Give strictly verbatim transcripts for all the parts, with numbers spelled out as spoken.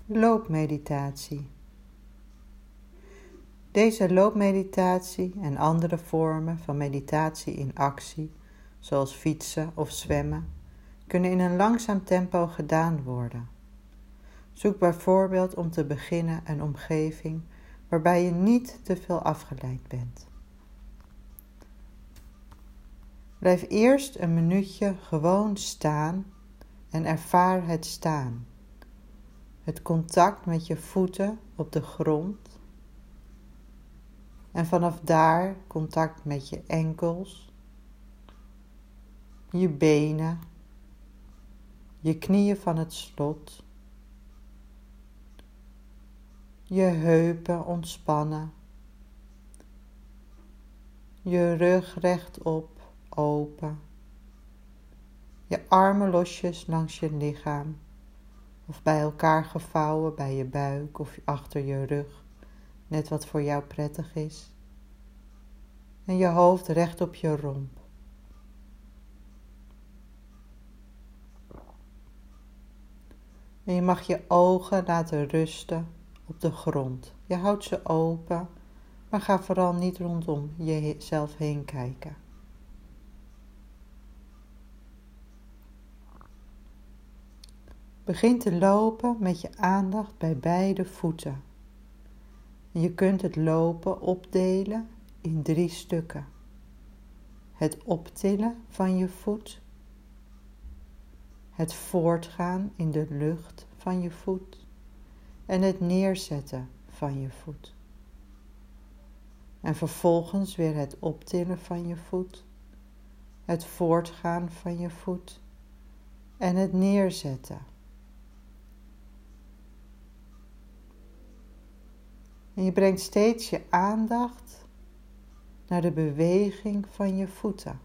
Loopmeditatie. Deze loopmeditatie en andere vormen van meditatie in actie, zoals fietsen of zwemmen, kunnen in een langzaam tempo gedaan worden. Zoek bijvoorbeeld om te beginnen een omgeving waarbij je niet te veel afgeleid bent. Blijf eerst een minuutje gewoon staan en ervaar het staan. Het contact met je voeten op de grond. En vanaf daar contact met je enkels, je benen, je knieën van het slot, je heupen ontspannen, je rug rechtop, open, je armen losjes langs je lichaam of bij elkaar gevouwen bij je buik of achter je rug. Net wat voor jou prettig is. En je hoofd recht op je romp. En je mag je ogen laten rusten op de grond. Je houdt ze open, maar ga vooral niet rondom jezelf heen kijken. Begin te lopen met je aandacht bij beide voeten. Je kunt het lopen opdelen in drie stukken. Het optillen van je voet. Het voortgaan in de lucht van je voet. En het neerzetten van je voet. En vervolgens weer het optillen van je voet. Het voortgaan van je voet. En het neerzetten. En je brengt steeds je aandacht naar de beweging van je voeten.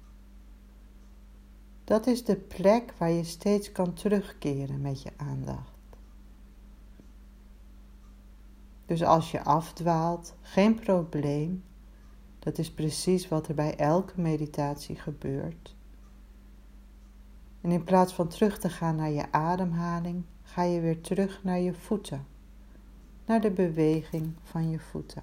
Dat is de plek waar je steeds kan terugkeren met je aandacht. Dus als je afdwaalt, geen probleem. Dat is precies wat er bij elke meditatie gebeurt. En in plaats van terug te gaan naar je ademhaling, ga je weer terug naar je voeten. Naar de beweging van je voeten.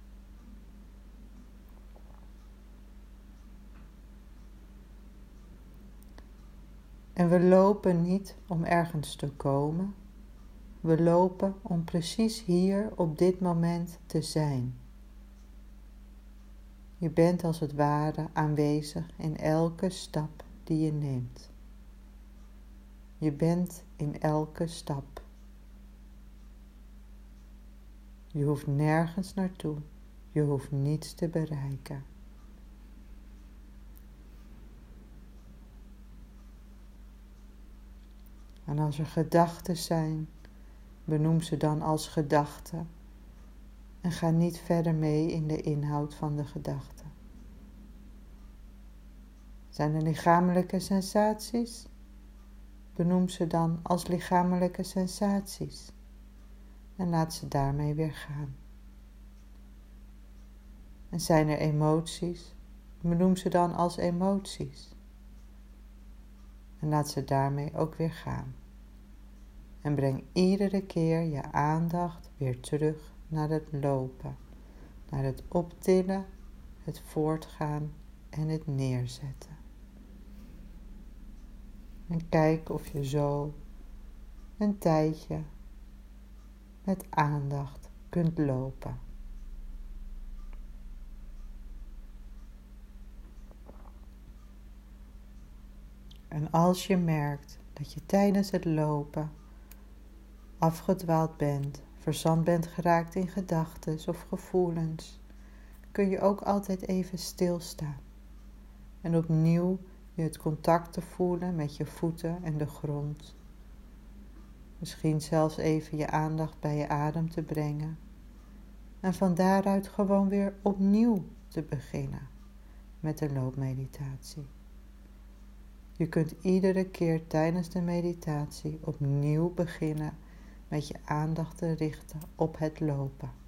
En we lopen niet om ergens te komen. We lopen om precies hier op dit moment te zijn. Je bent als het ware aanwezig in elke stap die je neemt. Je bent in elke stap. Je hoeft nergens naartoe. Je hoeft niets te bereiken. En als er gedachten zijn, benoem ze dan als gedachten en ga niet verder mee in de inhoud van de gedachte. Zijn er lichamelijke sensaties? Benoem ze dan als lichamelijke sensaties. En laat ze daarmee weer gaan. En zijn er emoties? Benoem ze dan als emoties. En laat ze daarmee ook weer gaan. En breng iedere keer je aandacht weer terug naar het lopen. Naar het optillen, het voortgaan en het neerzetten. En kijk of je zo een tijdje met aandacht kunt lopen. En als je merkt dat je tijdens het lopen afgedwaald bent, verzand bent geraakt in gedachten of gevoelens, kun je ook altijd even stilstaan. En opnieuw je het contact te voelen met je voeten en de grond. Misschien zelfs even je aandacht bij je adem te brengen. En van daaruit gewoon weer opnieuw te beginnen met de loopmeditatie. Je kunt iedere keer tijdens de meditatie opnieuw beginnen met je aandacht te richten op het lopen.